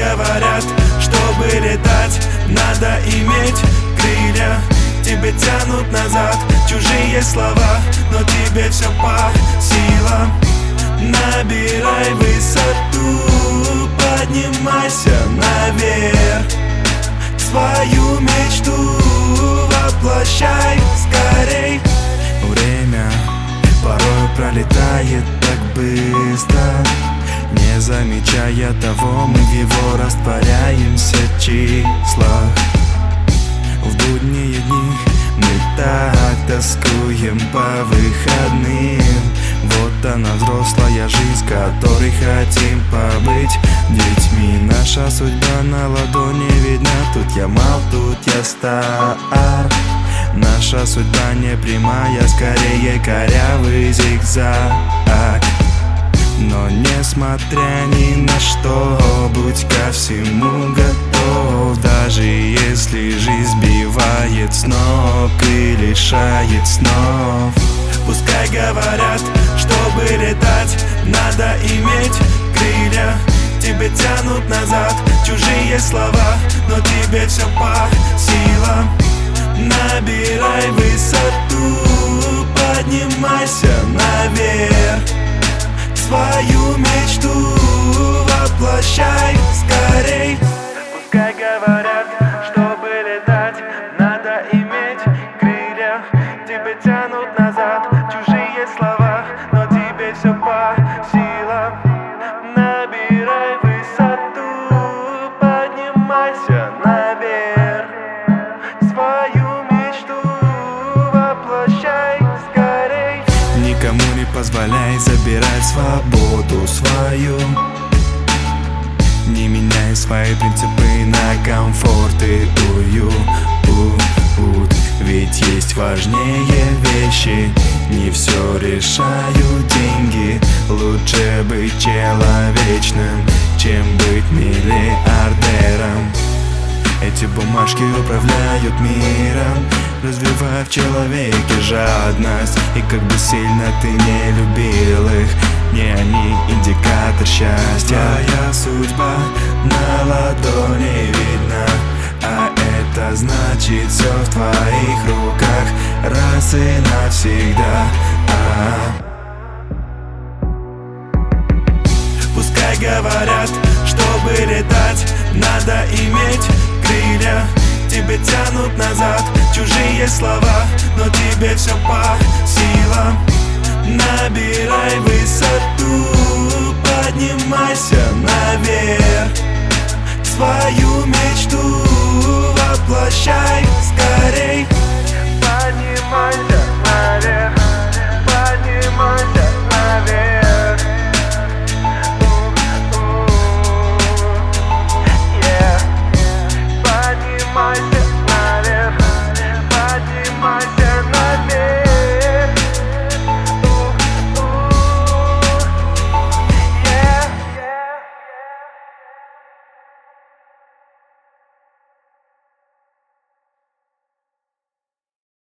говорят, чтобы летать, надо иметь крылья. Тебя тянут назад чужие слова, но тебе все по силам. Набирай высоту, поднимайся наверх. Свою мечту воплощай скорей. Время порой пролетает так быстро, не замечая того, мы в его растворяемся числах. В будние дни мы так тоскуем по выходным. Вот она, взрослая жизнь, которой хотим побыть детьми. Наша судьба на ладони видна. Тут я мал, тут я стар. Наша судьба не прямая, скорее корявый зигзаг. Но несмотря ни на что, будь ко всему готов. Даже если жизнь сбивает с ног и лишает снов. Пускай говорят, чтобы летать, надо иметь крылья. Тебя тянут назад чужие слова, но тебе все по силам. Набирай высоту, поднимайся наверх. Свою мечту воплощай скорей. Пускай говорят, чтобы летать, надо иметь крылья. Тебя тянут назад чужие слова, но тебе все по силам. Набирай высоту, поднимайся наверх. Свою мечту воплощай скорей. Никому не позволяй забирать свободу свою. Не меняй свои принципы на комфорт и уют. Ведь есть важнее вещи, не все решают деньги. Лучше быть человечным, чем быть миллиардером. Эти бумажки управляют миром, развивая в человеке жадность. И как бы сильно ты не любил их, не они индикатор счастья. Твоя судьба на ладони видна, а это значит все в твоих руках раз и навсегда. Пускай говорят, чтобы летать, надо иметь крылья. Тебя тянут назад чужие слова, но тебе все по силам. Набирай высоту, поднимайся наверх. Свою мечту воплощай скорей. Поднимайся